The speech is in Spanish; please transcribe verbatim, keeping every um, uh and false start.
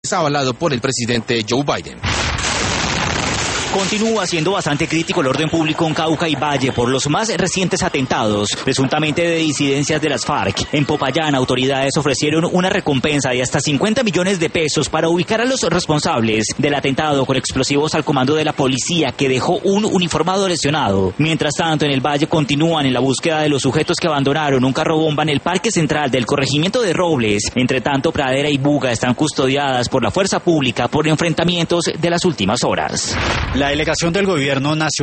avalado por el presidente Joe Biden. Continúa siendo bastante crítico el orden público en Cauca y Valle por los más recientes atentados, presuntamente de disidencias de las FARC. En Popayán, autoridades ofrecieron una recompensa de hasta cincuenta millones de pesos para ubicar a los responsables del atentado con explosivos al comando de la policía, que dejó un uniformado lesionado. Mientras tanto, en el Valle continúan en la búsqueda de los sujetos que abandonaron un carro bomba en el Parque Central del corregimiento de Robles. Entre tanto, Pradera y Buga están custodiadas por la fuerza pública por enfrentamientos de las últimas horas. La delegación del gobierno nacional